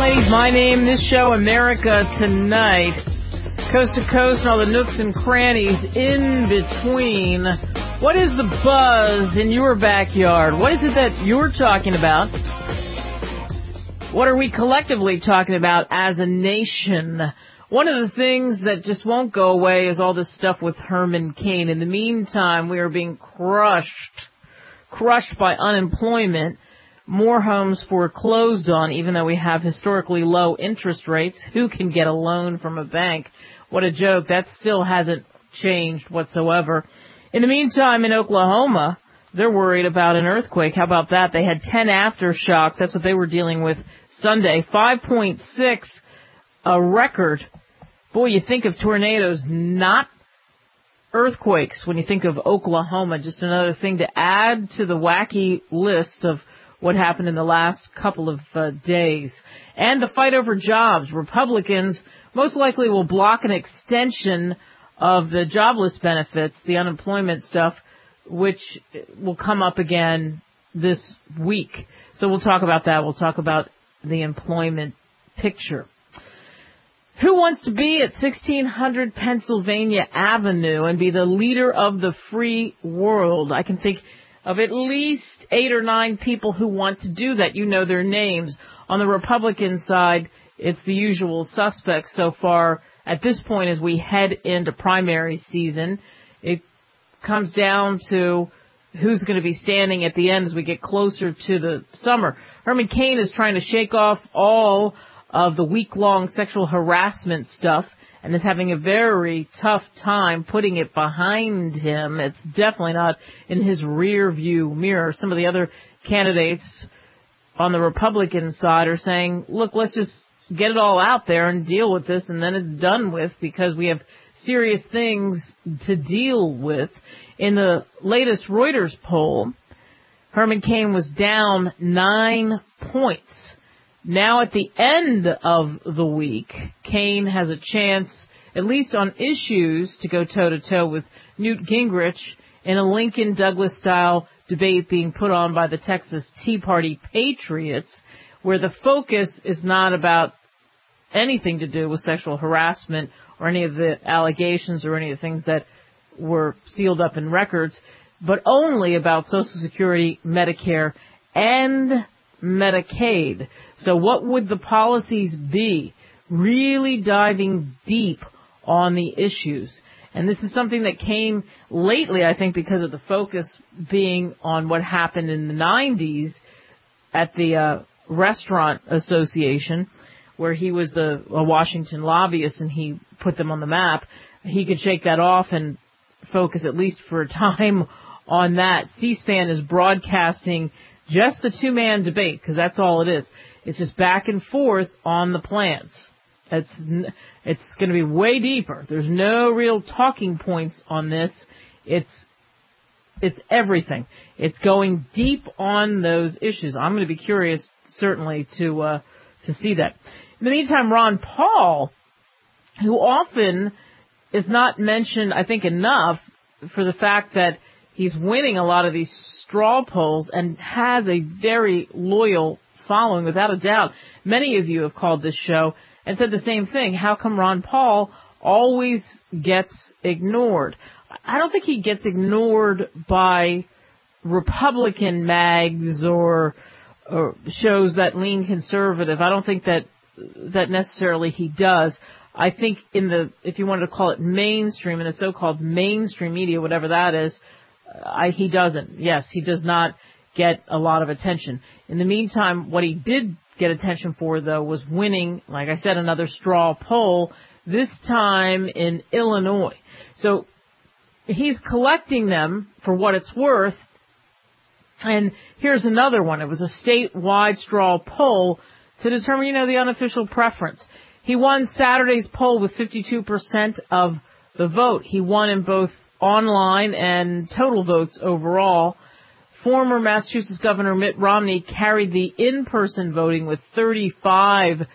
ladies, my name, this show, America Tonight. Coast to coast and all the nooks and crannies in between. What is the buzz in your backyard? What is it that you're talking about? What are we collectively talking about as a nation? One of the things that just won't go away is all this stuff with Herman Cain. In the meantime, we are being crushed by unemployment. More homes foreclosed on, even though we have historically low interest rates. Who can get a loan from a bank? What a joke. That still hasn't changed whatsoever. In the meantime, in Oklahoma, they're worried about an earthquake. How about that? They had 10 aftershocks. That's what they were dealing with Sunday. 5.6, a record. Boy, you think of tornadoes, not earthquakes when you think of Oklahoma. Just another thing to add to the wacky list of what happened in the last couple of days. And the fight over jobs. Republicans most likely will block an extension of the jobless benefits, the unemployment stuff, which will come up again this week. So we'll talk about that. We'll talk about the employment picture. Who wants to be at 1600 Pennsylvania Avenue and be the leader of the free world? I can think of at least 8 or 9 people who want to do that. You know their names. On the Republican side, it's the usual suspects so far at this point as we head into primary season. It comes down to who's going to be standing at the end as we get closer to the summer. Herman Cain is trying to shake off all of the week-long sexual harassment stuff and is having a very tough time putting it behind him. It's definitely not in his rear view mirror. Some of the other candidates on the Republican side are saying, look, let's just get it all out there and deal with this, and then it's done with because we have serious things to deal with. In the latest Reuters poll, Herman Cain was down 9 points. Now at the end of the week, Cain has a chance, at least on issues, to go toe-to-toe with Newt Gingrich in a Lincoln Douglas-style debate being put on by the Texas Tea Party Patriots, where the focus is not about anything to do with sexual harassment or any of the allegations or any of the things that were sealed up in records, but only about Social Security, Medicare, and Medicaid. So what would the policies be? Really diving deep on the issues. And this is something that came lately, I think, because of the focus being on what happened in the 90s at the Restaurant Association, where he was a Washington lobbyist and he put them on the map. He could shake that off and focus at least for a time on that. C-SPAN is broadcasting just the two-man debate, because that's all it is. It's just back and forth on the plans. It's going to be way deeper. There's no real talking points on this. It's everything. It's going deep on those issues. I'm going to be curious, certainly, to see that. In the meantime, Ron Paul, who often is not mentioned, I think, enough for the fact that he's winning a lot of these straw polls and has a very loyal following, without a doubt. Many of you have called this show and said the same thing. How come Ron Paul always gets ignored? I don't think he gets ignored by Republican mags or shows that lean conservative. I don't think that necessarily he does. I think if you wanted to call it mainstream, in the so-called mainstream media, whatever that is, he doesn't. Yes, he does not get a lot of attention. In the meantime, what he did get attention for, though, was winning, like I said, another straw poll, this time in Illinois. So he's collecting them for what it's worth. And here's another one. It was a statewide straw poll to determine, the unofficial preference. He won Saturday's poll with 52% of the vote. He won in both online and total votes overall. Former Massachusetts Governor Mitt Romney carried the in-person voting with 35%.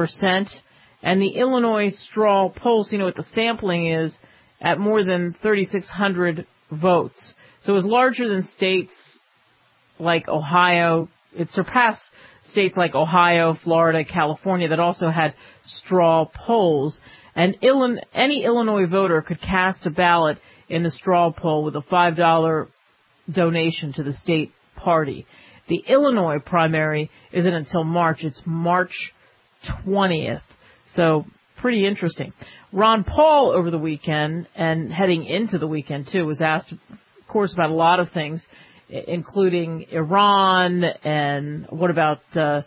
And the Illinois straw polls, what the sampling is, at more than 3,600 votes. So it was larger than states like Ohio, it surpassed states like Ohio, Florida, California that also had straw polls. And any Illinois voter could cast a ballot in the straw poll with a $5 donation to the state party. The Illinois primary isn't until March. It's March 20th. So pretty interesting. Ron Paul over the weekend and heading into the weekend too was asked, of course, about a lot of things, including Iran and what about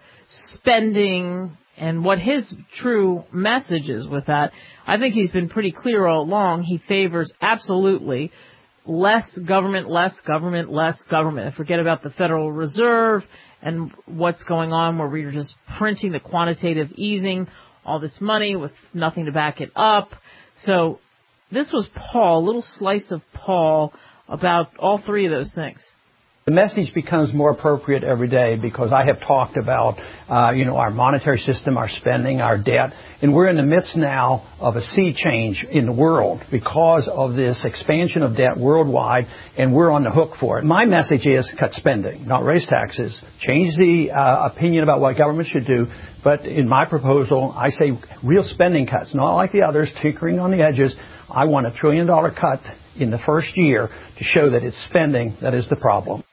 spending and what his true message is with that. I think he's been pretty clear all along. He favors absolutely less government, less government, less government. And forget about the Federal Reserve and what's going on where we're just printing the quantitative easing, all this money with nothing to back it up. So this was Paul, a little slice of Paul about all three of those things. The message becomes more appropriate every day because I have talked about, our monetary system, our spending, our debt, and we're in the midst now of a sea change in the world because of this expansion of debt worldwide, and we're on the hook for it. My message is cut spending, not raise taxes, change the opinion about what government should do, but in my proposal, I say real spending cuts, not like the others, tinkering on the edges. I want $1 trillion cut in the first year to show that it's spending that is the problem.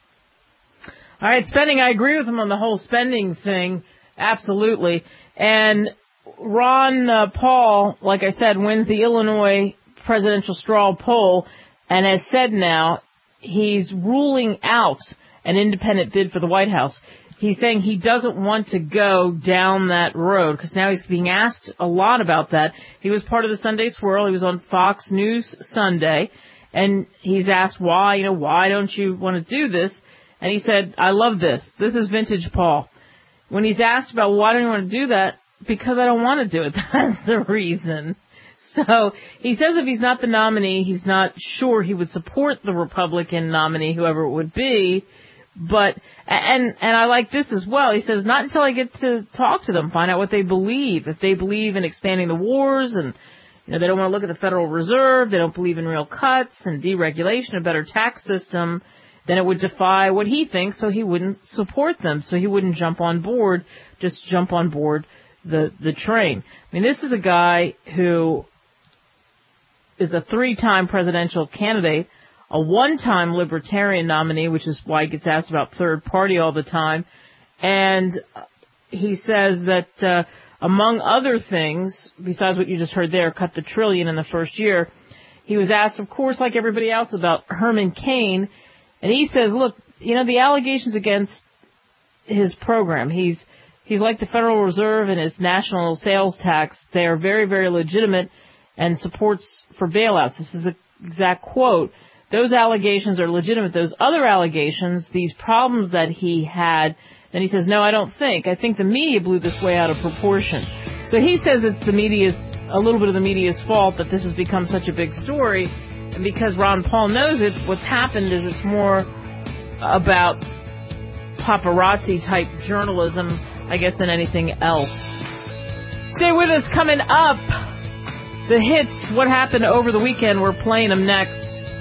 All right, spending, I agree with him on the whole spending thing, absolutely. And Ron Paul, like I said, wins the Illinois presidential straw poll and has said now he's ruling out an independent bid for the White House. He's saying he doesn't want to go down that road because now he's being asked a lot about that. He was part of the Sunday Swirl. He was on Fox News Sunday, and he's asked why don't you want to do this? And he said, I love this. This is vintage Paul. When he's asked about why don't you want to do that, because I don't want to do it. That's the reason. So he says if he's not the nominee, he's not sure he would support the Republican nominee, whoever it would be. But, and I like this as well. He says, not until I get to talk to them, find out what they believe. If they believe in expanding the wars and, they don't want to look at the Federal Reserve, they don't believe in real cuts and deregulation, a better tax system, then it would defy what he thinks, so he wouldn't support them. So he wouldn't jump on board, just jump on board the train. I mean, this is a guy who is a 3-time presidential candidate, a 1-time libertarian nominee, which is why he gets asked about third party all the time. And he says that, among other things, besides what you just heard there, cut the $1 trillion in the first year, he was asked, of course, like everybody else, about Herman Cain. And he says, look, the allegations against his program, he's like the Federal Reserve and his national sales tax. They are very, very legitimate and supports for bailouts. This is an exact quote. Those allegations are legitimate. Those other allegations, these problems that he had, then he says, no, I don't think. I think the media blew this way out of proportion. So he says it's a little bit of the media's fault that this has become such a big story. And because Ron Paul knows it, what's happened is it's more about paparazzi-type journalism, I guess, than anything else. Stay with us. Coming up, the hits, what happened over the weekend. We're playing them next.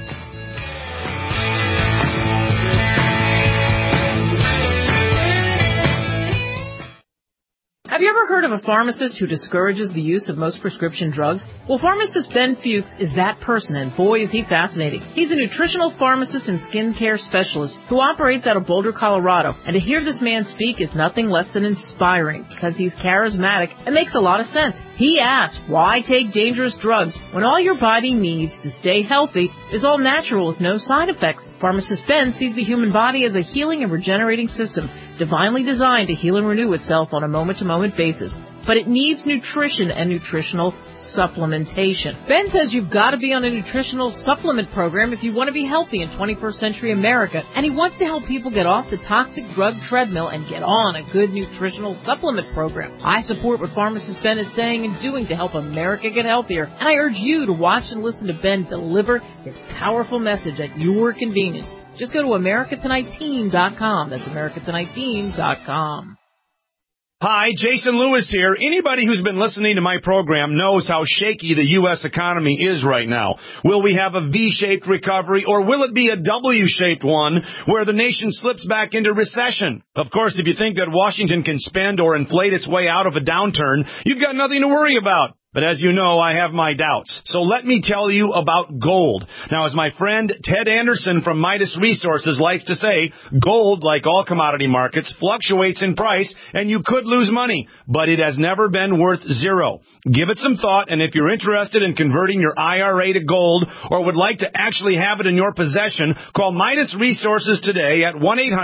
Have you ever heard of a pharmacist who discourages the use of most prescription drugs? Well, pharmacist Ben Fuchs is that person, and boy, is he fascinating. He's a nutritional pharmacist and skincare specialist who operates out of Boulder, Colorado. And to hear this man speak is nothing less than inspiring because he's charismatic and makes a lot of sense. He asks, why take dangerous drugs when all your body needs to stay healthy is all natural with no side effects? Pharmacist Ben sees the human body as a healing and regenerating system, divinely designed to heal and renew itself on a moment-to-moment basis. But it needs nutrition and nutritional supplementation. Ben says you've got to be on a nutritional supplement program if you want to be healthy in 21st century America, and he wants to help people get off the toxic drug treadmill and get on a good nutritional supplement program. I support what pharmacist Ben is saying and doing to help America get healthier, and I urge you to watch and listen to Ben deliver his powerful message at your convenience. Just go to AmericaTonightTeam.com. That's AmericaTonightTeam.com. Hi, Jason Lewis here. Anybody who's been listening to my program knows how shaky the U.S. economy is right now. Will we have a V-shaped recovery, or will it be a W-shaped one where the nation slips back into recession? Of course, if you think that Washington can spend or inflate its way out of a downturn, you've got nothing to worry about. But as you know, I have my doubts. So let me tell you about gold. Now, as my friend Ted Anderson from Midas Resources likes to say, gold, like all commodity markets, fluctuates in price, and you could lose money. But it has never been worth zero. Give it some thought, and if you're interested in converting your IRA to gold or would like to actually have it in your possession, call Midas Resources today at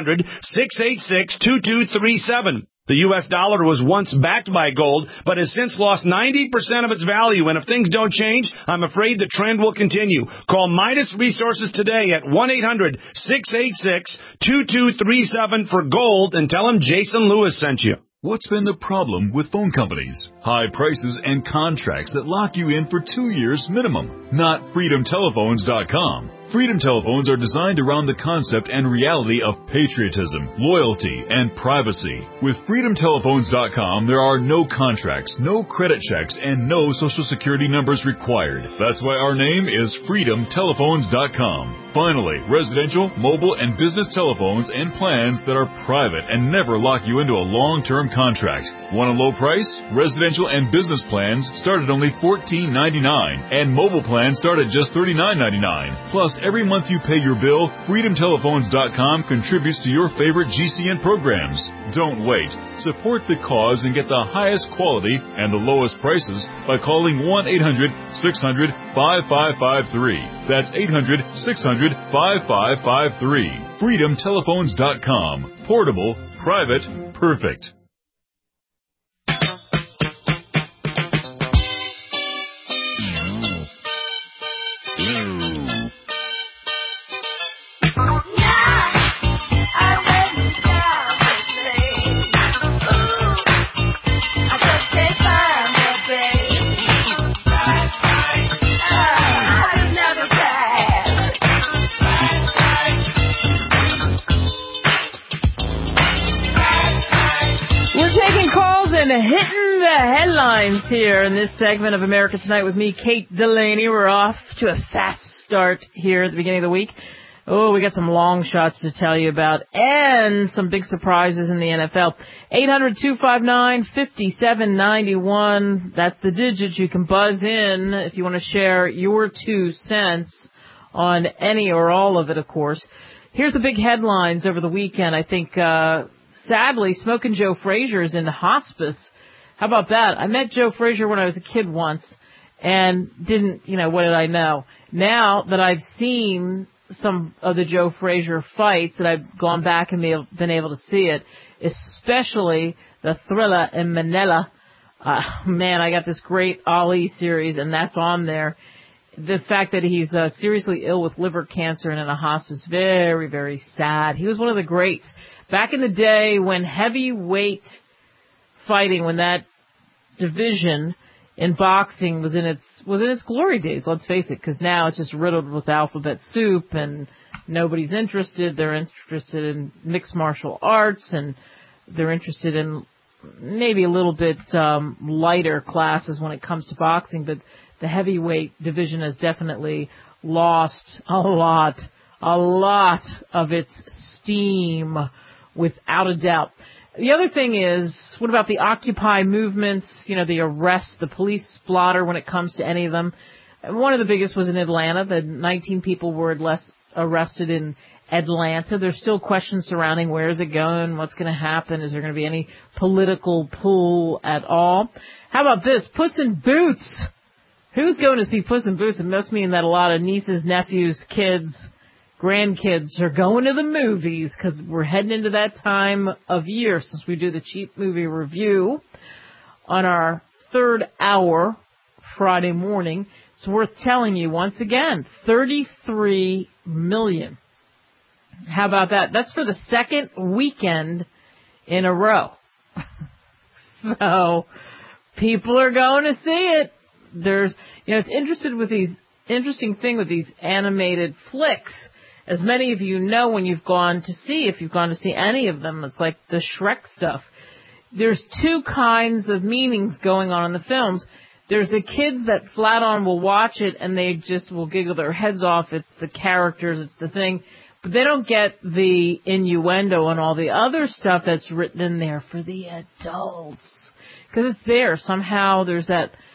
1-800-686-2237. The U.S. dollar was once backed by gold, but has since lost 90% of its value. And if things don't change, I'm afraid the trend will continue. Call Midas Resources today at 1-800-686-2237 for gold and tell them Jason Lewis sent you. What's been the problem with phone companies? High prices and contracts that lock you in for 2 years minimum. Not FreedomTelephones.com. Freedom Telephones are designed around the concept and reality of patriotism, loyalty, and privacy. With FreedomTelephones.com, there are no contracts, no credit checks, and no Social Security numbers required. That's why our name is FreedomTelephones.com. Finally, residential, mobile, and business telephones and plans that are private and never lock you into a long-term contract. Want a low price? Residential and business plans start at only $14.99, and mobile plans start at just $39.99. Plus, every month you pay your bill, FreedomTelephones.com contributes to your favorite GCN programs. Don't wait. Support the cause and get the highest quality and the lowest prices by calling 1-800-600-5553. That's 800-600-5553. FreedomTelephones.com. Portable, private, perfect. Hitting the headlines here in this segment of America Tonight with me, Kate Delaney. We're off to a fast start here at the beginning of the week. Oh, we got some long shots to tell you about and some big surprises in the NFL. 800-259-5791. That's the digit you can buzz in if you want to share your 2 cents on any or all of it, of course. Here's the big headlines over the weekend. I think, sadly, Smokin' Joe Frazier is in hospice. How about that? I met Joe Frazier when I was a kid once and didn't, what did I know? Now that I've seen some of the Joe Frazier fights, that I've gone back and been able to see it, especially the Thriller in Manila. Man, I got this great Ali series, and that's on there. The fact that he's seriously ill with liver cancer and in a hospice, very, very sad. He was one of the greats. Back in the day when heavyweight fighting, when that division in boxing was in its glory days, let's face it, because now it's just riddled with alphabet soup and nobody's interested. They're interested in mixed martial arts, and they're interested in maybe a little bit lighter classes when it comes to boxing, but the heavyweight division has definitely lost a lot of its steam, without a doubt. The other thing is, what about the Occupy movements, the arrests, the police slaughter when it comes to any of them? One of the biggest was in Atlanta. The 19 people were arrested in Atlanta. There's still questions surrounding where is it going, what's going to happen, is there going to be any political pull at all? How about this, Puss in Boots? Who's going to see Puss in Boots? It must mean that a lot of nieces, nephews, kids, grandkids are going to the movies, because we're heading into that time of year since we do the cheap movie review on our third hour Friday morning. It's worth telling you once again, 33 million. How about that? That's for the second weekend in a row. So people are going to see it. There's, it's interesting thing with these animated flicks. As many of you know, when you've gone to see, if you've gone to see any of them, it's like the Shrek stuff. there's two kinds of meanings going on in the films. There's the kids that flat on will watch it and they just will giggle their heads off. It's the characters, it's the thing. But they don't get the innuendo and all the other stuff that's written in there for the adults. Because it's there. Somehow there's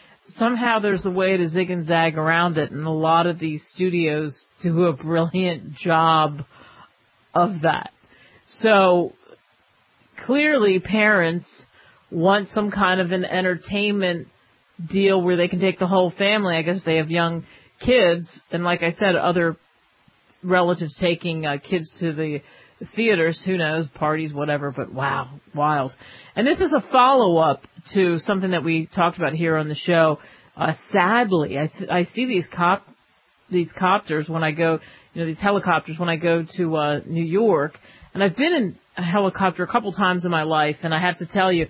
a way to zig and zag around it. And a lot of these studios do a brilliant job of that. So clearly parents want some kind of an entertainment deal where they can take the whole family. I guess if they have young kids. And like I said, other relatives taking kids to the theaters, who knows, parties, whatever, but wow, wild. And this is a follow-up to something that we talked about here on the show. Sadly, I see these copters when I go, these helicopters when I go to New York, and I've been in a helicopter a couple times in my life, and I have to tell you,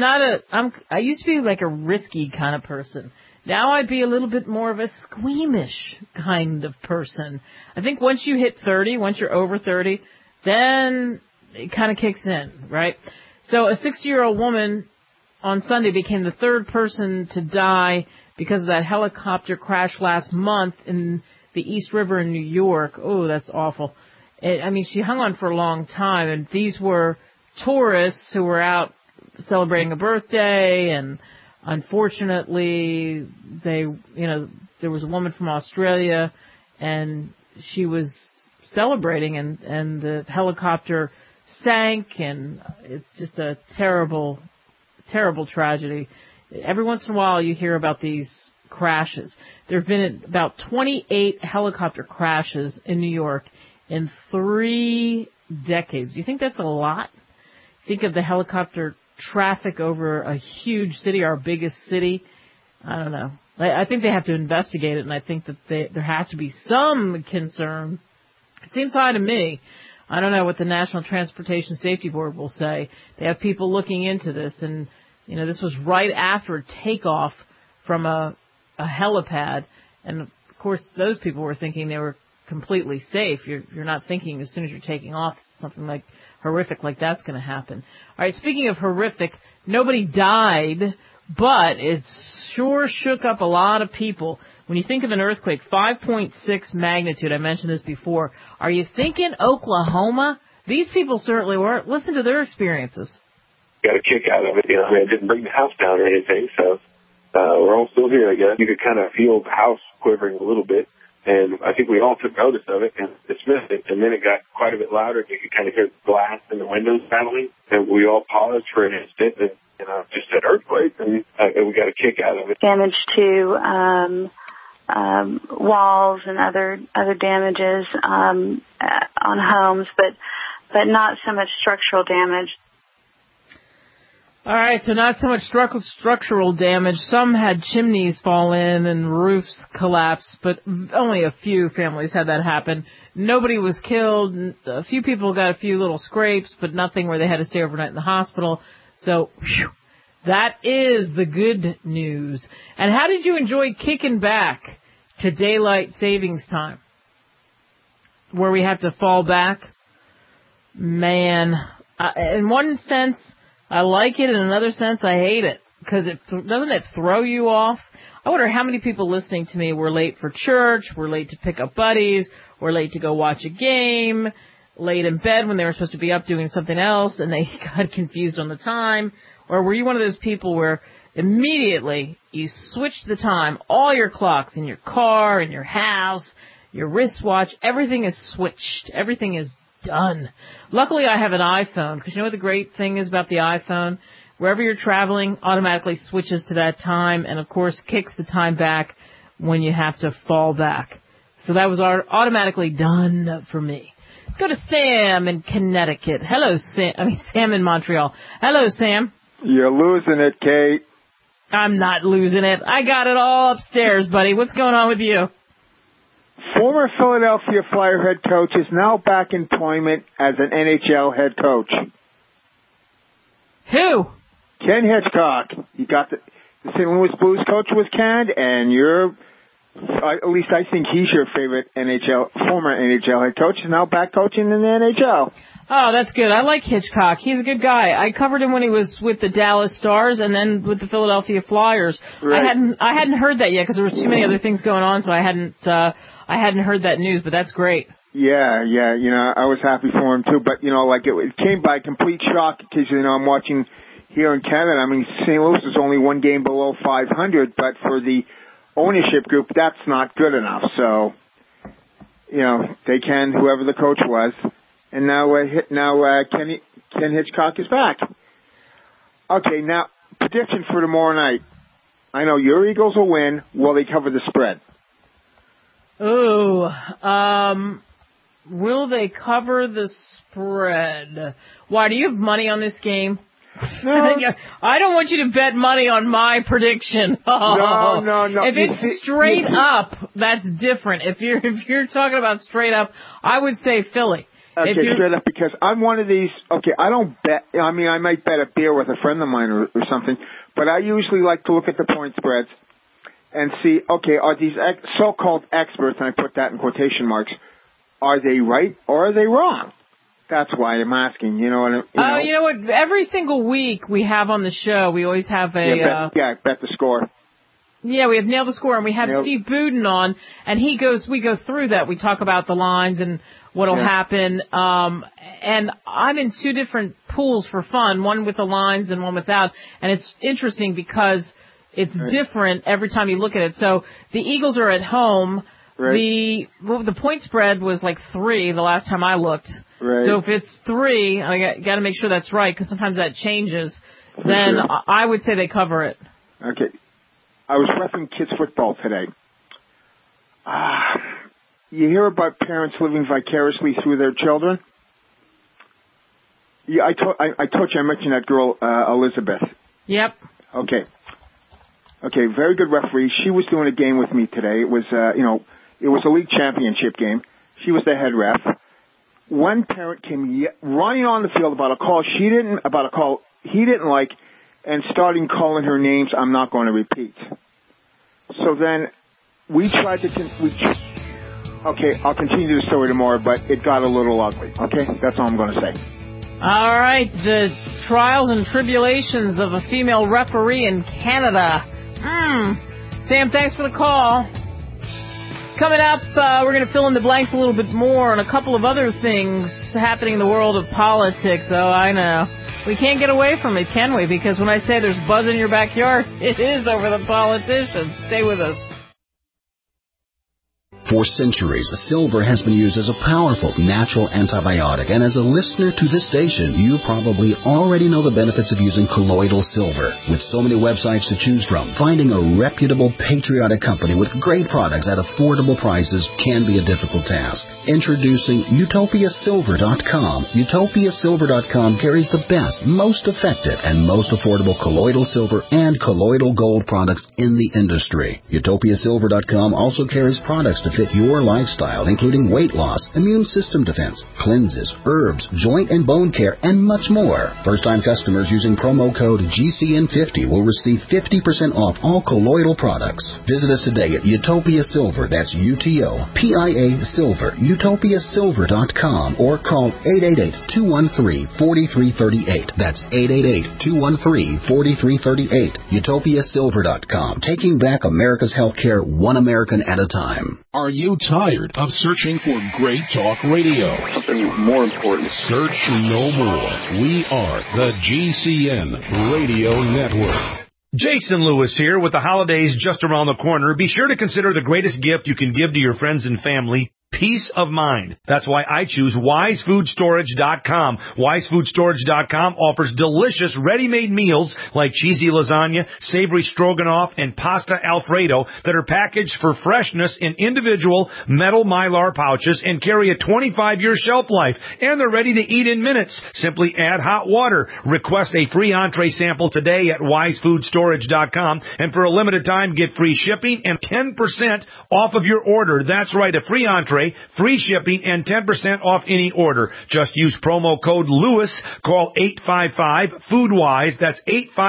I used to be like a risky kind of person. Now I'd be a little bit more of a squeamish kind of person. I think once you hit 30, once you're over 30, then it kind of kicks in, right? So a 60-year-old woman on Sunday became the third person to die because of that helicopter crash last month in the East River in New York. Oh, that's awful. She hung on for a long time, and these were tourists who were out celebrating a birthday, and unfortunately, there was a woman from Australia, and she was celebrating, and the helicopter sank, and it's just a terrible, terrible tragedy. Every once in a while, you hear about these crashes. There have been about 28 helicopter crashes in New York in 3 decades. Do you think that's a lot? Think of the helicopter traffic over a huge city, our biggest city. I don't know. I think they have to investigate it, and I think that there has to be some concern. It seems high to me. I don't know what the National Transportation Safety Board will say. They have people looking into this, and this was right after takeoff from a helipad, and of course those people were thinking they were completely safe. You're not thinking as soon as you're taking off something like horrific like that's going to happen. All right, speaking of horrific, nobody died, but it sure shook up a lot of people. When you think of an earthquake, 5.6 magnitude, I mentioned this before, are you thinking Oklahoma? These people certainly were. Listen to their experiences. Got a kick out of it. It didn't bring the house down or anything, so we're all still here, I guess. You could kind of feel the house quivering a little bit. And I think we all took notice of it and dismissed it. And then it got quite a bit louder. You could kind of hear the glass in the windows rattling. And we all paused for an instant and just said earthquake. And we got a kick out of it. Damage to walls and other damages on homes, but not so much structural damage. All right, so not so much structural damage. Some had chimneys fall in and roofs collapse, but only a few families had that happen. Nobody was killed. A few people got a few little scrapes, but nothing where they had to stay overnight in the hospital. So, that is the good news. And how did you enjoy kicking back to daylight savings time, where we have to fall back? Man, in one sense, I like it. In another sense, I hate it. Because doesn't it throw you off? I wonder how many people listening to me were late for church, were late to pick up buddies, were late to go watch a game, late in bed when they were supposed to be up doing something else, and they got confused on the time. Or were you one of those people where immediately you switched the time, all your clocks in your car, in your house, your wristwatch, everything is switched. Everything is done. Luckily, I have an iPhone, because you know what the great thing is about the iPhone? Wherever you're traveling, automatically switches to that time, and of course kicks the time back when you have to fall back. So that was automatically done for me. Let's go to Sam in Connecticut. Hello, Sam in Montreal. Hello, Sam. You're losing it, Kate. I'm not losing it. I got it all upstairs, buddy. What's going on with you? Former Philadelphia Flyer head coach is now back in employment as an NHL head coach. Who? Ken Hitchcock. He got the St. Louis Blues coach was canned, and you're At least I think he's your favorite former NHL head coach, and now back coaching in the NHL. Oh, that's good. I like Hitchcock. He's a good guy. I covered him when he was with the Dallas Stars and then with the Philadelphia Flyers. Right. I hadn't heard that yet because there was too many other things going on, so I hadn't heard that news. But that's great. Yeah. I was happy for him too. But it came by complete shock because I'm watching here in Canada. I mean, St. Louis is only one game below 500, but for the ownership group, that's not good enough. So, they can, whoever the coach was. And now Ken Hitchcock is back. Okay, now, prediction for tomorrow night. I know your Eagles will win. Will they cover the spread? Ooh, will they cover the spread? Why, do you have money on this game? No. I don't want you to bet money on my prediction. No. If it's straight up, that's different. If you're talking about straight up, I would say Philly. Okay, straight up, because I'm one of these, I don't bet, I might bet a beer with a friend of mine or something, but I usually like to look at the point spreads and see, are these so-called experts, and I put that in quotation marks, are they right or are they wrong? That's why I'm asking, you know what? Every single week we have on the show, we always have bet the score. Yeah, we have Nail the Score, and we have Steve Budin on, and we go through that. We talk about the lines and what'll happen. And I'm in two different pools for fun, one with the lines and one without. And it's interesting because it's different every time you look at it. So the Eagles are at home. Right. The point spread was like 3 the last time I looked. Right. So if it's 3, I got to make sure that's right because sometimes that changes. Then I would say they cover it. Okay. I was referencing kids football today. You hear about parents living vicariously through their children? Yeah, I told you I mentioned that girl, Elizabeth. Yep. Okay, very good referee. She was doing a game with me today. It was, it was a league championship game. She was the head ref. One parent came running on the field about a call he didn't like, and starting calling her names I'm not going to repeat. So then we tried to... I'll continue the story tomorrow, but it got a little ugly. Okay? That's all I'm going to say. All right. The trials and tribulations of a female referee in Canada. Sam, thanks for the call. Coming up, we're going to fill in the blanks a little bit more on a couple of other things happening in the world of politics. Oh, I know. We can't get away from it, can we? Because when I say there's buzz in your backyard, it is over the politicians. Stay with us. For centuries, silver has been used as a powerful natural antibiotic, and as a listener to this station, you probably already know the benefits of using colloidal silver. With so many websites to choose from, finding a reputable, patriotic company with great products at affordable prices can be a difficult task. Introducing UtopiaSilver.com. UtopiaSilver.com carries the best, most effective, and most affordable colloidal silver and colloidal gold products in the industry. UtopiaSilver.com also carries products to fit your lifestyle, including weight loss, immune system defense, cleanses, herbs, joint and bone care, and much more. First-time customers using promo code GCN50 will receive 50% off all colloidal products. Visit us today at Utopia Silver, that's UTOPIA Silver, UtopiaSilver.com, or call 888-213-4338. That's 888-213-4338. UtopiaSilver.com, taking back America's healthcare one American at a time. Are you tired of searching for great talk radio? Something more important. Search no more. We are the GCN Radio Network. Jason Lewis here with the holidays just around the corner. Be sure to consider the greatest gift you can give to your friends and family. Peace of mind. That's why I choose WiseFoodStorage.com. WiseFoodStorage.com offers delicious ready-made meals like cheesy lasagna, savory stroganoff, and pasta Alfredo that are packaged for freshness in individual metal Mylar pouches and carry a 25-year shelf life. And they're ready to eat in minutes. Simply add hot water. Request a free entree sample today at WiseFoodStorage.com. And for a limited time, get free shipping and 10% off of your order. That's right, a free entree spray, free shipping, and 10% off any order. Just use promo code LEWIS. Call 855-FOODWISE. That's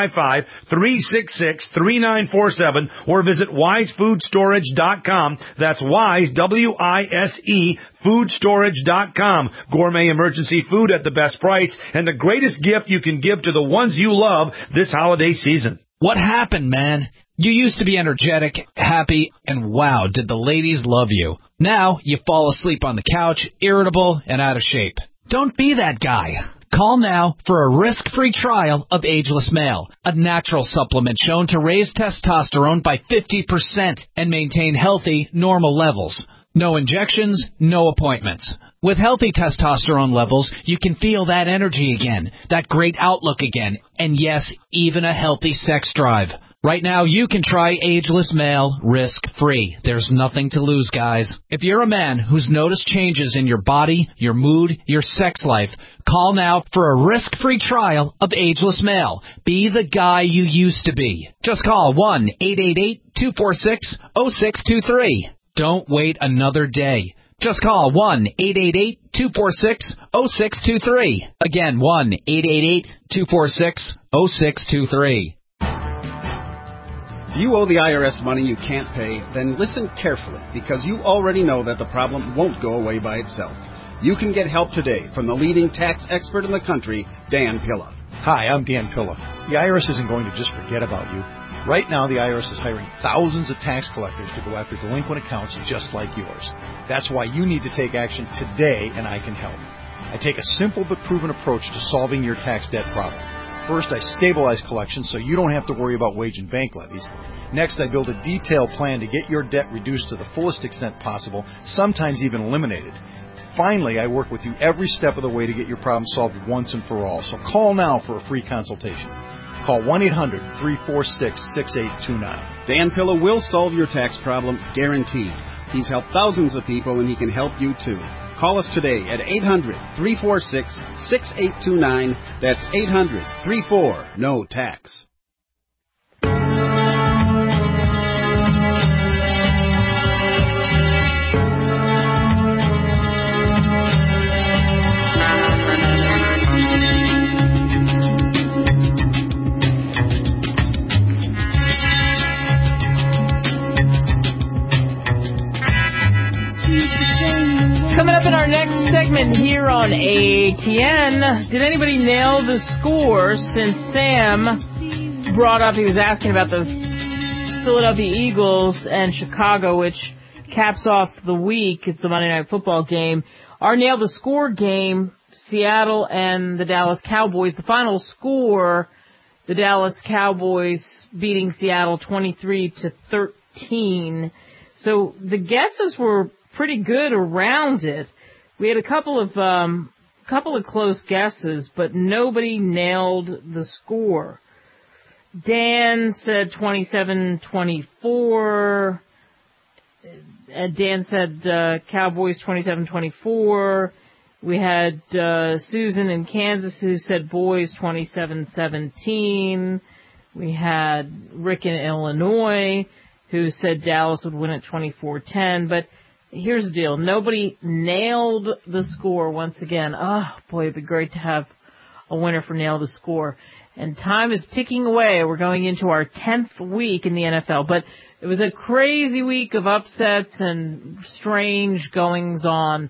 855-366-3947. Or visit WiseFoodStorage.com. That's Wise, W-I-S-E, foodstorage.com. Gourmet emergency food at the best price and the greatest gift you can give to the ones you love this holiday season. What happened, man? You used to be energetic, happy, and wow, did the ladies love you. Now you fall asleep on the couch, irritable, and out of shape. Don't be that guy. Call now for a risk-free trial of Ageless Male, a natural supplement shown to raise testosterone by 50% and maintain healthy, normal levels. No injections, no appointments. With healthy testosterone levels, you can feel that energy again, that great outlook again, and yes, even a healthy sex drive. Right now, you can try Ageless Male risk-free. There's nothing to lose, guys. If you're a man who's noticed changes in your body, your mood, your sex life, call now for a risk-free trial of Ageless Male. Be the guy you used to be. Just call 1-888-246-0623. Don't wait another day. Just call 1-888-246-0623. Again, 1-888-246-0623. If you owe the IRS money you can't pay, then listen carefully, because you already know that the problem won't go away by itself. You can get help today from the leading tax expert in the country, Dan Pilla. Hi, I'm Dan Pilla. The IRS isn't going to just forget about you. Right now, the IRS is hiring thousands of tax collectors to go after delinquent accounts just like yours. That's why you need to take action today, and I can help. I take a simple but proven approach to solving your tax debt problem. First, I stabilize collections so you don't have to worry about wage and bank levies. Next, I build a detailed plan to get your debt reduced to the fullest extent possible, sometimes even eliminated. Finally, I work with you every step of the way to get your problem solved once and for all. So call now for a free consultation. Call 1-800-346-6829. Dan Pilla will solve your tax problem, guaranteed. He's helped thousands of people, and he can help you too. Call us today at 800-346-6829. That's 800-34-NO-TAX. Coming up in our next segment here on ATN, did anybody nail the score? Since Sam brought up, he was asking about the Philadelphia Eagles and Chicago, which caps off the week. It's the Monday Night Football game. Our nail the score game, Seattle and the Dallas Cowboys. The final score, the Dallas Cowboys beating Seattle 23-13. So the guesses were pretty good around it. We had a couple of close guesses, but nobody nailed the score. Dan said 27-24. Dan said Cowboys 27-24. We had Susan in Kansas who said Boys 27-17. We had Rick in Illinois who said Dallas would win at 24-10. But here's the deal. Nobody nailed the score once again. Oh, boy, it'd be great to have a winner for Nail the Score. And time is ticking away. We're going into our 10th week in the NFL. But it was a crazy week of upsets and strange goings-on.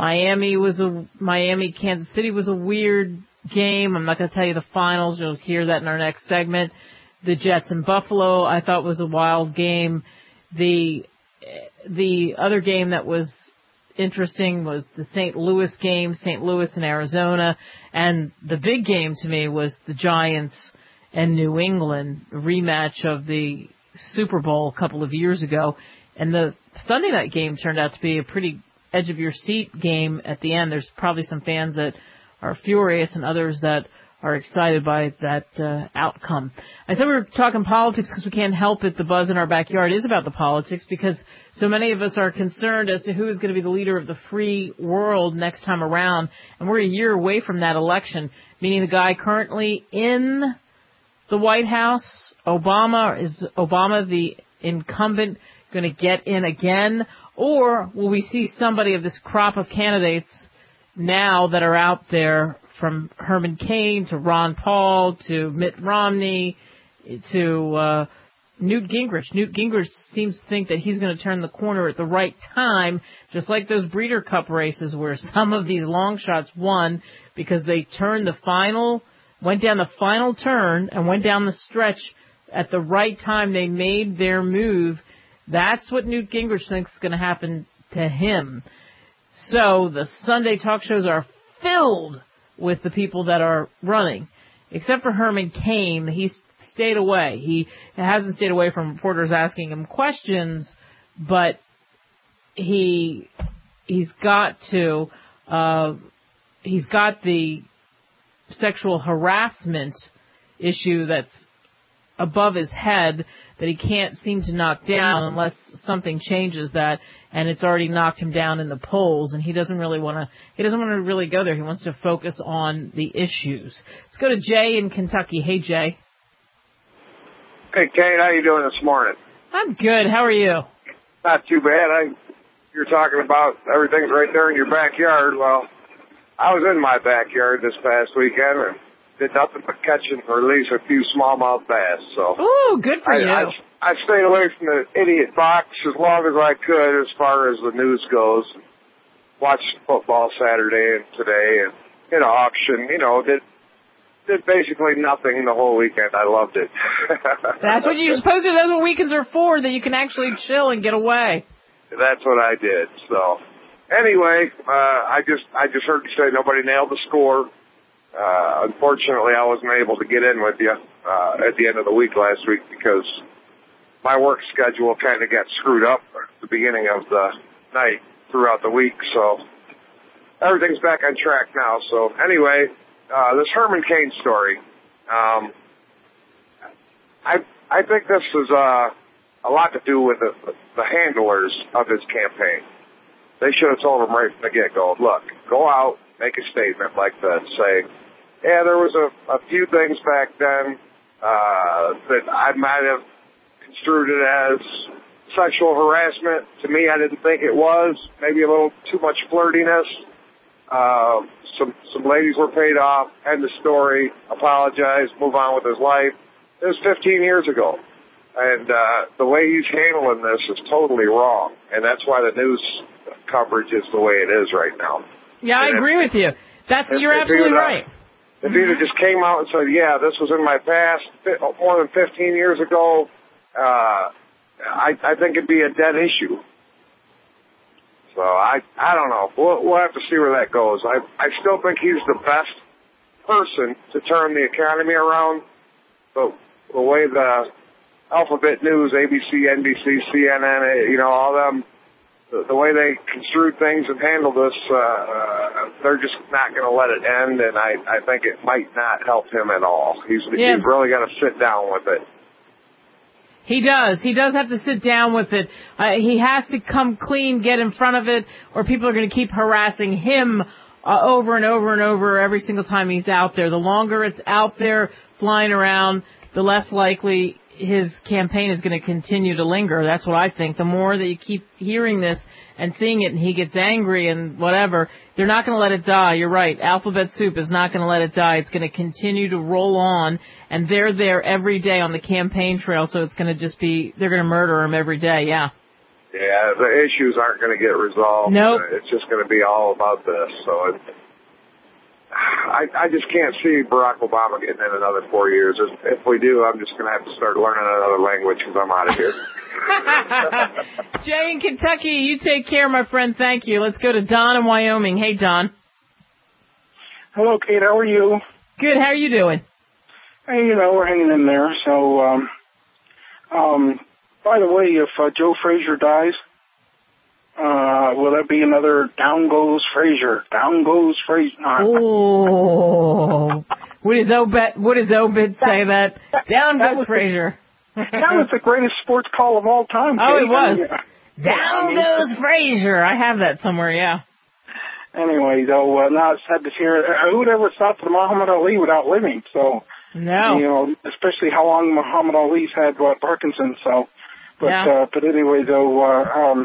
Kansas City was a weird game. I'm not going to tell you the finals. You'll hear that in our next segment. The Jets and Buffalo, I thought, was a wild game. The other game that was interesting was the St. Louis game, St. Louis and Arizona. And the big game to me was the Giants and New England, a rematch of the Super Bowl a couple of years ago. And the Sunday night game turned out to be a pretty edge-of-your-seat game at the end. There's probably some fans that are furious and others that are excited by that outcome. I said we were talking politics because we can't help it. The buzz in our backyard is about the politics because so many of us are concerned as to who is going to be the leader of the free world next time around. And we're a year away from that election, meaning the guy currently in the White House, Obama, is Obama the incumbent going to get in again? Or will we see somebody of this crop of candidates now that are out there, from Herman Cain to Ron Paul to Mitt Romney to Newt Gingrich? Newt Gingrich seems to think that he's going to turn the corner at the right time, just like those Breeder Cup races where some of these long shots won because they went down the final turn and went down the stretch at the right time. They made their move. That's what Newt Gingrich thinks is going to happen to him. So the Sunday talk shows are filled with the people that are running, except for Herman Cain. He's stayed away. He hasn't stayed away from reporters asking him questions, but he's got the sexual harassment issue that's above his head that he can't seem to knock down unless something changes that, and it's already knocked him down in the polls, and he doesn't want to really go there. He wants to focus on the issues. Let's go to Jay in Kentucky. Hey, Jay. Hey, Kate, how you doing this morning? I'm good. How are you? Not too bad. You're talking about everything's right there in your backyard. Well, I was in my backyard this past weekend and did nothing but catch and release a few smallmouth bass. So, ooh, good for you. I stayed away from the idiot box as long as I could as far as the news goes. Watched football Saturday and today and hit an auction. Did basically nothing the whole weekend. I loved it. That's what you're supposed to do. That's what weekends are for, that you can actually chill and get away. That's what I did. So, anyway, I just heard you say nobody nailed the score. Unfortunately, I wasn't able to get in with you at the end of the week last week because my work schedule kind of got screwed up at the beginning of the night throughout the week. So everything's back on track now. So anyway, this Herman Cain story, I think this is a lot to do with the handlers of his campaign. They should have told him right from the get-go, look, go out, make a statement like that, say, yeah, there was a few things back then that I might have construed it as sexual harassment. To me, I didn't think it was. Maybe a little too much flirtiness. Some ladies were paid off, end of story, apologize, move on with his life. It was 15 years ago. And the way he's handling this is totally wrong. And that's why the news coverage is the way it is right now. Yeah, I agree with you. You're absolutely right. If he just came out and said, yeah, this was in my past, more than 15 years ago, I think it'd be a dead issue. So I don't know. We'll have to see where that goes. I still think he's the best person to turn the economy around. But the way the Alphabet News, ABC, NBC, CNN, all them, the way they construed things and handled this, they're just not going to let it end, and I think it might not help him at all. He's really got to sit down with it. He does. He does have to sit down with it. He has to come clean, get in front of it, or people are going to keep harassing him over and over and over every single time he's out there. The longer it's out there flying around, the less likely his campaign is going to continue to linger. That's what I think. The more that you keep hearing this and seeing it and he gets angry and whatever, they're not going to let it die. You're right. Alphabet Soup is not going to let it die. It's going to continue to roll on, and they're there every day on the campaign trail, so it's going to just be, they're going to murder him every day, yeah. Yeah, the issues aren't going to get resolved. Nope. It's just going to be all about this. So I just can't see Barack Obama getting in another 4 years. If we do, I'm just going to have to start learning another language because I'm out of here. Jay in Kentucky, you take care, my friend. Thank you. Let's go to Don in Wyoming. Hey, Don. Hello, Kate. How are you? Good. How are you doing? Hey, we're hanging in there. So, by the way, if Joe Frazier dies, will that be another down goes Frazier? Down goes Frazier. Oh, what does Obed say that? Down goes Frazier. That was the greatest sports call of all time. Oh, Kate. it was. Down goes Frazier. I have that somewhere, yeah. Anyway, though, now it's sad to hear. Who would ever thought that Muhammad Ali would outlive him? So, no. Especially how long Muhammad Ali's had Parkinson's. So, But anyway, though,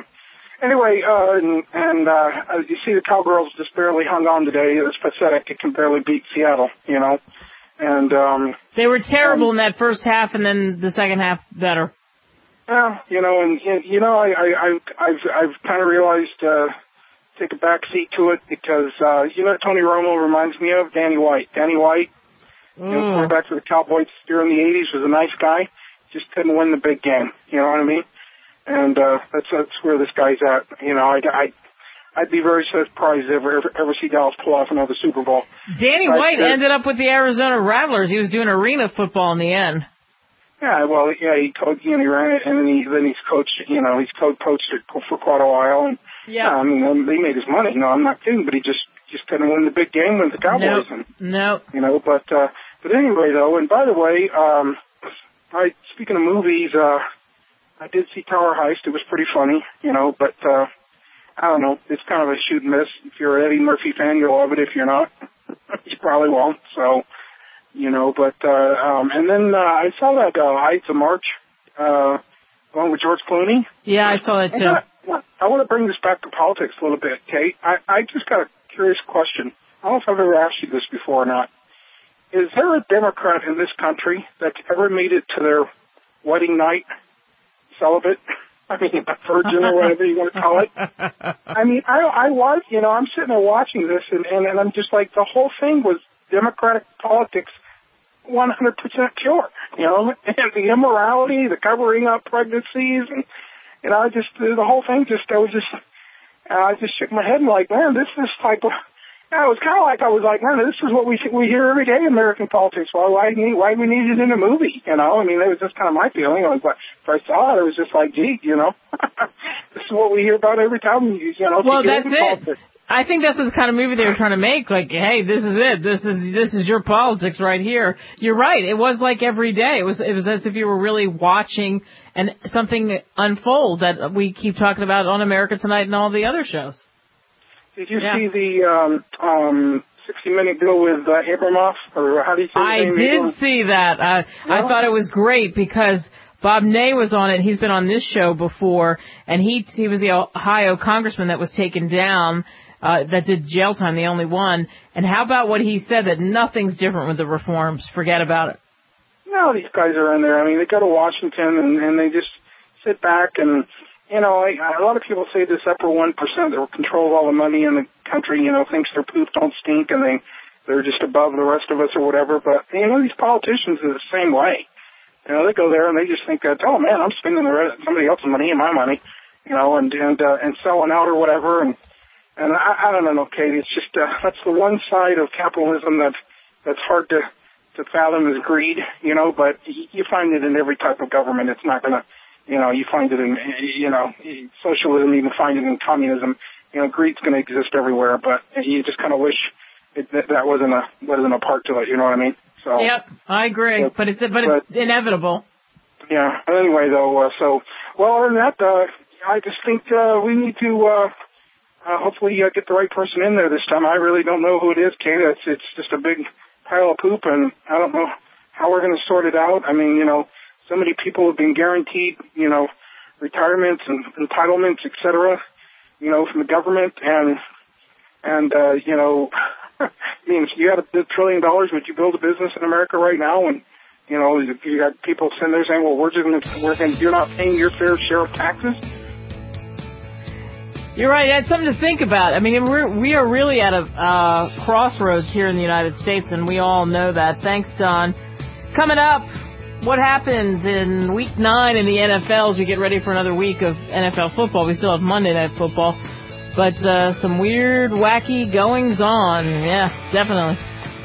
you see the Cowgirls just barely hung on today. It was pathetic. It can barely beat Seattle, you know. And they were terrible in that first half, and then the second half better. Yeah, you know, I've kind of realized take a back seat to it because Tony Romo reminds me of Danny White. Danny White, quarterback for the Cowboys during the '80s, was a nice guy, just couldn't win the big game. You know what I mean? And that's where this guy's at. You know, I'd be very surprised if ever see Dallas pull off another Super Bowl. Danny White ended up with the Arizona Rattlers. He was doing arena football in the end. Yeah, well, yeah, he ran it, and then he's coached. You know, he's coached it for quite a while. And, I mean, they made his money. No, I'm not kidding, but he just couldn't win the big game with the Cowboys. Nope. You know, but anyway, though, and by the way, speaking of movies, I did see Tower Heist. It was pretty funny, you know, but I don't know. It's kind of a shoot and miss. If you're an Eddie Murphy fan, you'll love it. If you're not, you probably won't. So, you know, but and then I saw that Ides of March, one with George Clooney. Yeah, I saw that too. I want to bring this back to politics a little bit, Kate. I just got a curious question. I don't know if I've ever asked you this before or not. Is there a Democrat in this country that's ever made it to their wedding night celibate? I mean, a virgin or whatever you want to call it. I mean, I was, you know, I'm sitting there watching this, and I'm just like, the whole thing was Democratic politics 100% pure, you know, and the immorality, the covering up pregnancies, and, you know, the whole thing I just shook my head and like, man, this is like, it was kind of like, I was like, man, this is what we hear every day in American politics. Well, why do we need it in a movie? You know, I mean, that was just kind of my feeling. I was like, if I saw it, it was just like, gee, you know, this is what we hear about every time, you know. Well, that's it. Politics. I think that's the kind of movie they were trying to make. Like, hey, this is it. This is your politics right here. You're right. It was like every day. It was as if you were really watching something unfold that we keep talking about on America Tonight and all the other shows. Did you see the 60-minute deal with Abramoff, or how do you say his name? I did see that. I thought it was great because Bob Ney was on it. He's been on this show before, and he was the Ohio congressman that was taken down, that did jail time, the only one. And how about what he said, that nothing's different with the reforms? Forget about it. No, these guys are in there. I mean, they go to Washington, and they just sit back and, you know, a lot of people say this upper 1% that will control all the money in the country, you know, thinks their poop don't stink and they're just above the rest of us or whatever. But, you know, these politicians are the same way. You know, they go there and they just think that, oh man, I'm spending somebody else's money and my money, you know, and selling out or whatever. And I don't know, Kate, it's just, that's the one side of capitalism that's hard to fathom is greed, you know, but you find it in every type of government. It's not gonna, you know, you find it in, you know, socialism, you can find it in communism. You know, greed's going to exist everywhere, but you just kind of wish that wasn't a part to it. You know what I mean? So. Yep, I agree. Yeah, but it's inevitable. Yeah. Anyway, though, other than that, I just think we need to hopefully get the right person in there this time. I really don't know who it is, Kate. It's just a big pile of poop, and I don't know how we're going to sort it out. I mean, you know, so many people have been guaranteed, you know, retirements and entitlements, et cetera, you know, from the government. And you know, I mean, if you had $1 trillion, would you build a business in America right now? And, you know, you got people sitting there saying, well, you're not paying your fair share of taxes. You're right. That's something to think about. I mean, we are really at a crossroads here in the United States, and we all know that. Thanks, Don. Coming up, what happened in Week 9 in the NFL as we get ready for another week of NFL football. We still have Monday Night Football, but some weird, wacky goings-on. Yeah, definitely.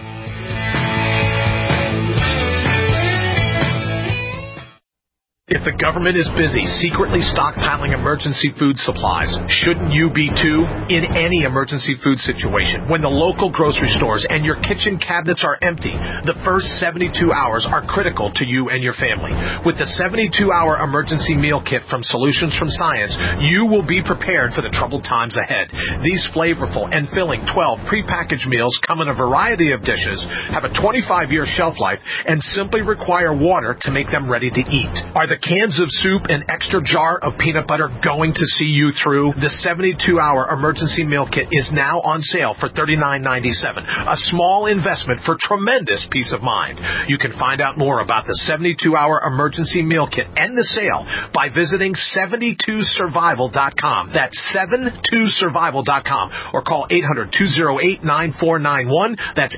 If the government is busy secretly stockpiling emergency food supplies, shouldn't you be too? In any emergency food situation, when the local grocery stores and your kitchen cabinets are empty, the first 72 hours are critical to you and your family. With the 72-hour emergency meal kit from Solutions from Science, you will be prepared for the troubled times ahead. These flavorful and filling 12 prepackaged meals come in a variety of dishes, have a 25-year shelf life, and simply require water to make them ready to eat. Are the cans of soup, an extra jar of peanut butter going to see you through? The 72-hour emergency meal kit is now on sale for $39.97. A small investment for tremendous peace of mind. You can find out more about the 72-hour emergency meal kit and the sale by visiting 72survival.com. That's 72survival.com, or call 800-208-9491. That's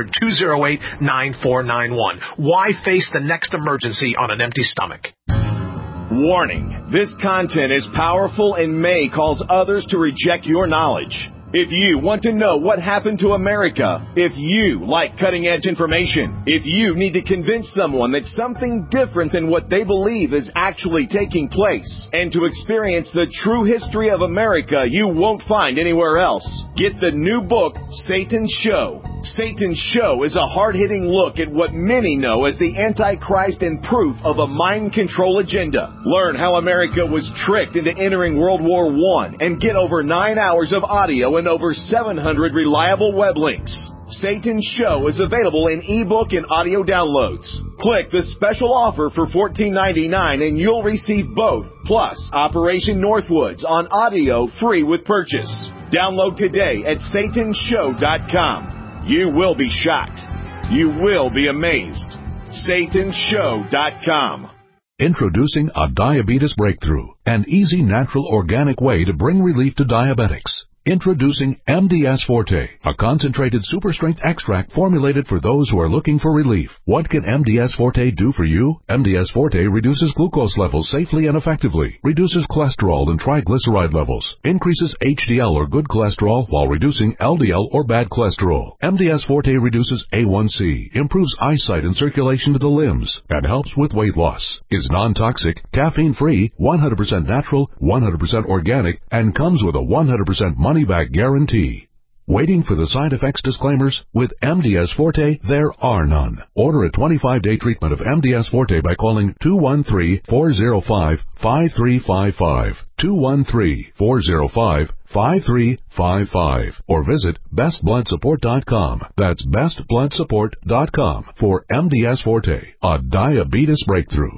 800-208-9491. Why face the next emergency on an empty stomach? Warning, this content is powerful and may cause others to reject your knowledge. If you want to know what happened to America, if you like cutting-edge information, if you need to convince someone that something different than what they believe is actually taking place, and to experience the true history of America you won't find anywhere else, get the new book, Satan's Show. Satan's Show is a hard-hitting look at what many know as the Antichrist and proof of a mind control agenda. Learn how America was tricked into entering World War I and get over 9 hours of audio and over 700 reliable web links. Satan's Show is available in ebook and audio downloads. Click the special offer for $14.99 and you'll receive both, plus Operation Northwoods on audio free with purchase. Download today at satanshow.com. You will be shocked. You will be amazed. satanshow.com. Introducing a diabetes breakthrough, an easy, natural, organic way to bring relief to diabetics. Introducing MDS Forte, a concentrated super-strength extract formulated for those who are looking for relief. What can MDS Forte do for you? MDS Forte reduces glucose levels safely and effectively, reduces cholesterol and triglyceride levels, increases HDL or good cholesterol while reducing LDL or bad cholesterol. MDS Forte reduces A1C, improves eyesight and circulation to the limbs, and helps with weight loss. Is non-toxic, caffeine-free, 100% natural, 100% organic, and comes with a 100% money-back guarantee. Waiting for the side effects disclaimers? With MDS Forte, there are none. Order a 25-day treatment of MDS Forte by calling 213-405-5355, 213-405-5355, or visit bestbloodsupport.com. That's bestbloodsupport.com for MDS Forte, a diabetes breakthrough.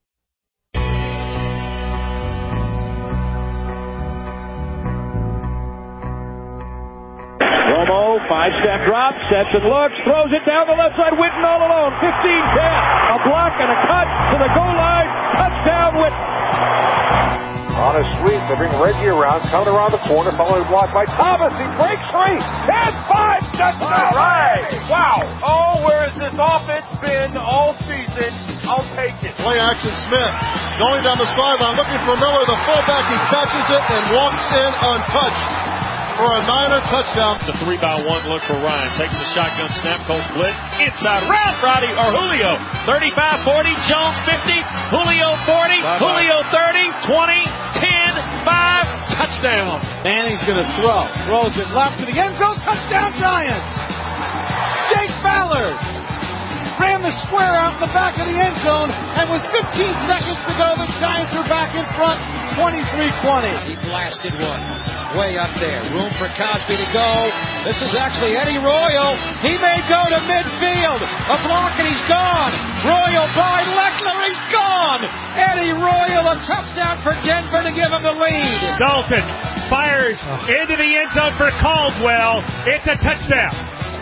Romo, 5-step drop, steps and looks, throws it down the left side, Witten all alone, 15-10, a block and a cut to the goal line, touchdown Witten. On a sweep, they bring Reggie around, coming around the corner, following block by Thomas, he breaks free, 10-5, touchdown! All right! Wow! Oh, where has this offense been all season? I'll take it. Play action Smith, going down the sideline, looking for Miller, the fullback, he catches it and walks in untouched for a Niner touchdown. The 3-by-1 look for Ryan. Takes the shotgun snap, Colts blitz. Inside route, Roddy or Julio. 35-40, Jones 50, Julio 40, Julio 30, 20, 10, 5, touchdown. Manning's going to throw. Throws it left to the end zone. Touchdown Giants. Jake Ballard ran the square out in the back of the end zone, and with 15 seconds to go, the Giants are back in front, 23-20. He blasted one. Way up there. Room for Cosby to go. This is actually Eddie Royal. He may go to midfield. A block and he's gone. Royal by Leckler. He's gone. Eddie Royal, a touchdown for Denver to give him the lead. Dalton fires into the end zone for Caldwell. It's a touchdown.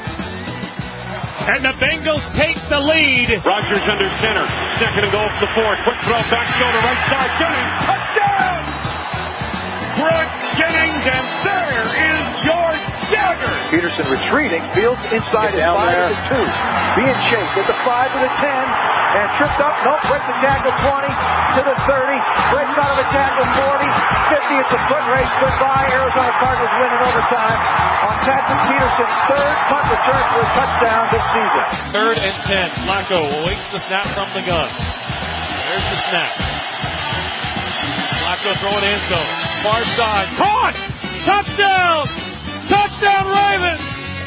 And the Bengals take the lead. Rodgers under center. Second and goal for the 4. Quick throw back shoulder right side. Jennings. Touchdown! Greg Jennings, and there is your dagger. Peterson retreating. Fields inside his 5 to the 2. Being chased at the 5 to the 10. And tripped up. Nope. Breaks the tackle 20 to the 30. Breaks out of the tackle 40. 50. It's a foot race. Goodbye. Arizona Cardinals win in overtime on Patrick Peterson's third punt return for a touchdown this season. 3rd and 10. Flacco awaits the snap from the gun. There's the snap. Flacco throwing end zone. Far side. Caught! Touchdown! Touchdown Ravens!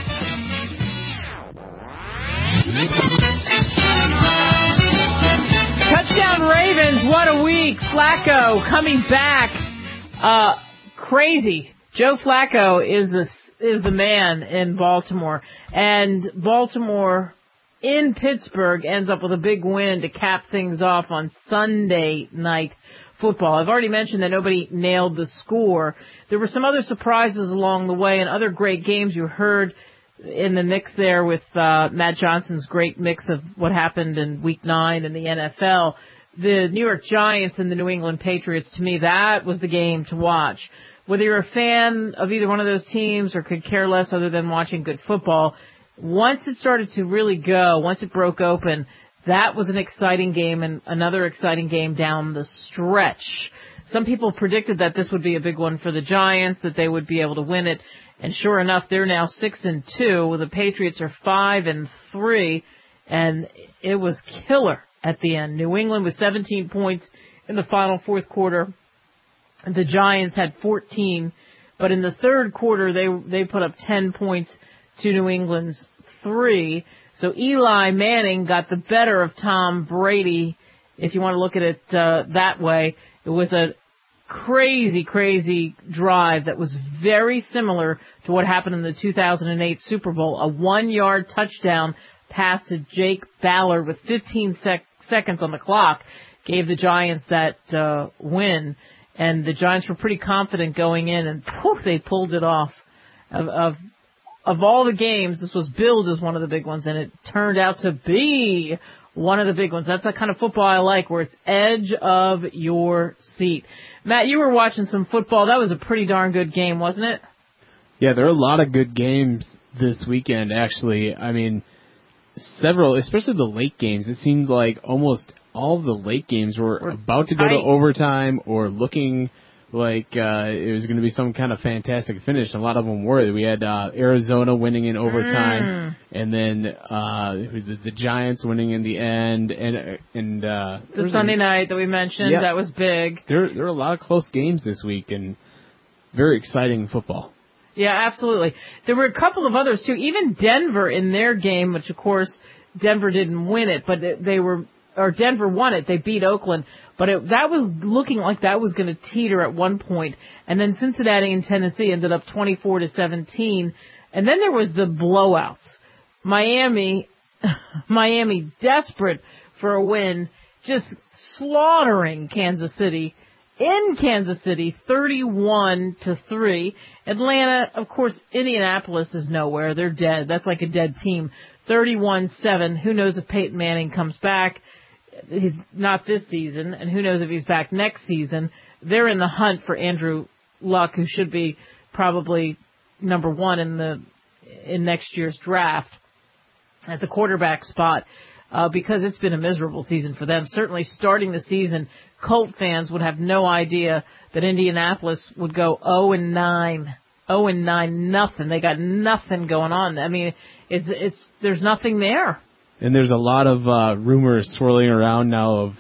Touchdown Ravens, what a week. Flacco coming back. Crazy. Joe Flacco is the man in Baltimore. And Baltimore in Pittsburgh ends up with a big win to cap things off on Sunday night football. I've already mentioned that nobody nailed the score. There were some other surprises along the way and other great games you heard in the mix there with Matt Johnson's great mix of what happened in Week 9 in the NFL. The New York Giants and the New England Patriots, to me, that was the game to watch. Whether you're a fan of either one of those teams or could care less other than watching good football, once it started to really go, once it broke open, that was an exciting game and another exciting game down the stretch. Some people predicted that this would be a big one for the Giants, that they would be able to win it. And sure enough, they're now 6-2. The Patriots are 5-3, and it was killer at the end. New England with 17 points in the final fourth quarter. The Giants had 14, but in the third quarter, they put up 10 points to New England's 3. So Eli Manning got the better of Tom Brady, if you want to look at it that way. It was a crazy, crazy drive that was very similar to what happened in the 2008 Super Bowl. A 1-yard touchdown pass to Jake Ballard with 15 seconds on the clock gave the Giants that win. And the Giants were pretty confident going in, and poof, they pulled it off. Of all the games, this was billed as one of the big ones, and it turned out to be one of the big ones. That's the kind of football I like, where it's edge of your seat. Matt, you were watching some football. That was a pretty darn good game, wasn't it? Yeah, there are a lot of good games this weekend, actually. I mean, several, especially the late games. It seemed like almost all of the late games were about to go to overtime or looking like it was going to be some kind of fantastic finish. A lot of them were. We had Arizona winning in overtime, and then the Giants winning in the end, and the Sunday night that we mentioned, that was big. There are a lot of close games this week, and very exciting football. Yeah, absolutely. There were a couple of others too. Even Denver in their game, which of course Denver didn't win it, but Denver won it. They beat Oakland, but that was looking like that was going to teeter at one point. And then Cincinnati and Tennessee ended up 24-17. And then there was the blowouts. Miami desperate for a win, just slaughtering Kansas City in Kansas City, 31-3. Atlanta, of course, Indianapolis is nowhere. They're dead. That's like a dead team. 31-7. Who knows if Peyton Manning comes back? He's not this season, and who knows if he's back next season. They're in the hunt for Andrew Luck, who should be probably number one in next year's draft at the quarterback spot, because it's been a miserable season for them. Certainly starting the season, Colt fans would have no idea that Indianapolis would go 0-9. 0-9, nothing. They got nothing going on. I mean, there's nothing there. And there's a lot of rumors swirling around now of,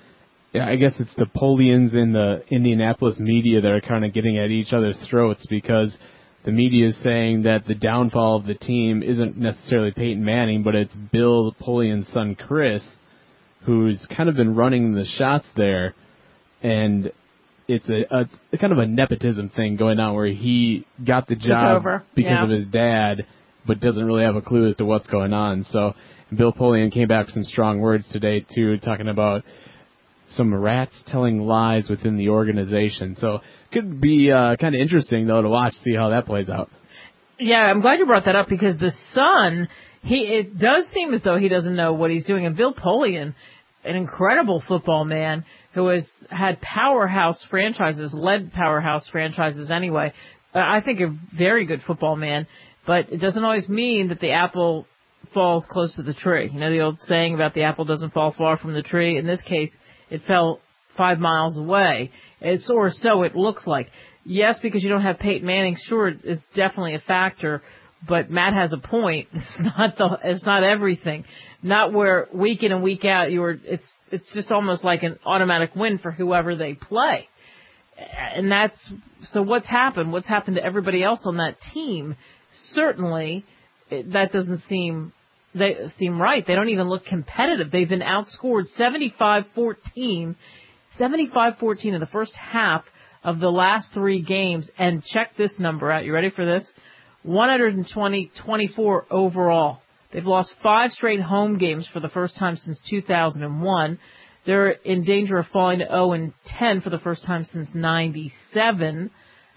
I guess it's the Polians and the Indianapolis media that are kind of getting at each other's throats, because the media is saying that the downfall of the team isn't necessarily Peyton Manning, but it's Bill Polian's son Chris, who's kind of been running the shots there. And it's a kind of a nepotism thing going on, where he got the job because of his dad, but doesn't really have a clue as to what's going on. So Bill Polian came back with some strong words today, too, talking about some rats telling lies within the organization. So could be kind of interesting, though, to watch, see how that plays out. Yeah, I'm glad you brought that up, because the son, it does seem as though he doesn't know what he's doing. And Bill Polian, an incredible football man who has had powerhouse franchises, led powerhouse franchises anyway. I think a very good football man, but it doesn't always mean that the apple falls close to the tree. You know the old saying about the apple doesn't fall far from the tree? In this case, it fell 5 miles away. Or so it looks like. Yes, because you don't have Peyton Manning, sure, it's definitely a factor, but Matt has a point. It's not everything. Not where week in and week out it's just almost like an automatic win for whoever they play. And so what's happened? What's happened to everybody else on that team? Certainly, that doesn't seem right. They don't even look competitive. They've been outscored 75-14 in the first half of the last 3 games. And check this number out. You ready for this? 120-24 overall. They've lost 5 straight home games for the first time since 2001. They're in danger of falling to 0-10 for the first time since 97.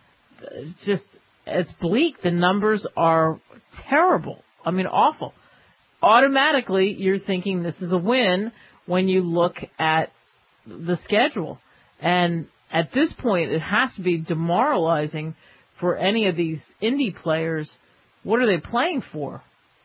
It's bleak. The numbers are terrible. I mean, awful. Automatically, you're thinking this is a win when you look at the schedule. And at this point, it has to be demoralizing for any of these indie players. What are they playing for?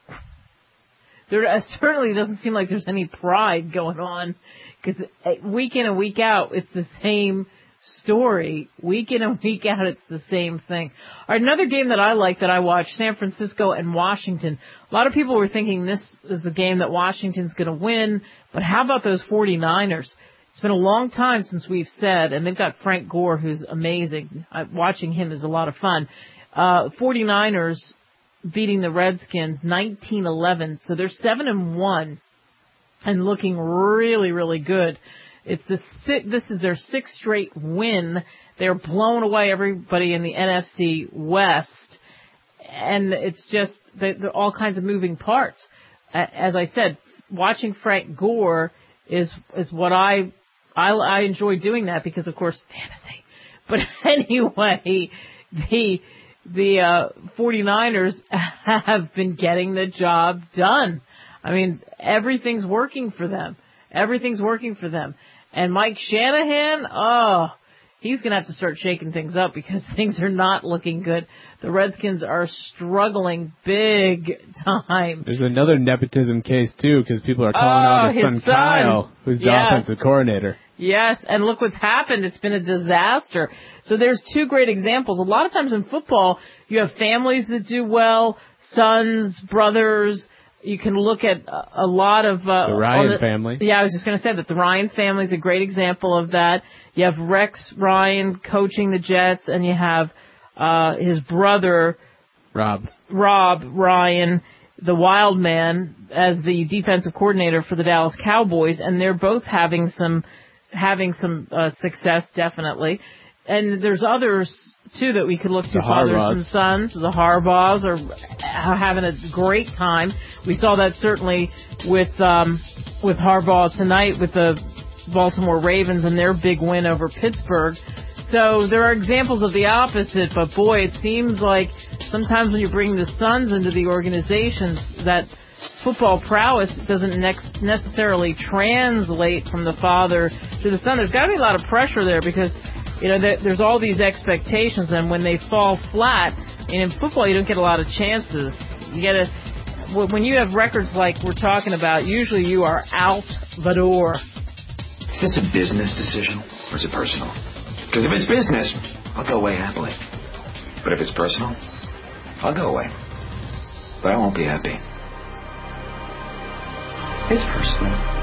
There certainly doesn't seem like there's any pride going on, because week in and week out, it's the same story. Week in and week out, it's the same thing. All right, another game that I like that I watched, San Francisco and Washington. A lot of people were thinking this is a game that Washington's going to win, but how about those 49ers? It's been a long time since we've said, and they've got Frank Gore, who's amazing. Watching him is a lot of fun. 49ers beating the Redskins 19-11, so they're 7-1 and looking really, really good. This is their 6th straight win. They're blowing away everybody in the NFC West, and it's just there are all kinds of moving parts. As I said, watching Frank Gore is what I enjoy doing that because, of course, fantasy. But anyway, the 49ers have been getting the job done. I mean, everything's working for them. Everything's working for them. And Mike Shanahan, he's going to have to start shaking things up because things are not looking good. The Redskins are struggling big time. There's another nepotism case, too, because people are calling out his son Kyle, who's the offensive coordinator. Yes, and look what's happened. It's been a disaster. So there's 2 great examples. A lot of times in football, you have families that do well, sons, brothers. You can look at a lot of... the Ryan family. Yeah, I was just going to say that the Ryan family is a great example of that. You have Rex Ryan coaching the Jets, and you have his brother... Rob Ryan, the wild man, as the defensive coordinator for the Dallas Cowboys, and they're both having some success, definitely. And there's others, too, that we could look to, fathers and sons. The Harbaughs are having a great time. We saw that certainly with Harbaugh tonight with the Baltimore Ravens and their big win over Pittsburgh. So there are examples of the opposite, but boy, it seems like sometimes when you bring the sons into the organizations, that football prowess doesn't necessarily translate from the father to the son. There's got to be a lot of pressure there because, you know, there's all these expectations, and when they fall flat, and in football you don't get a lot of chances. When you have records like we're talking about, usually you are out the door. Is this a business decision or is it personal? Because if it's business, I'll go away happily. But if it's personal, I'll go away. But I won't be happy. It's personal.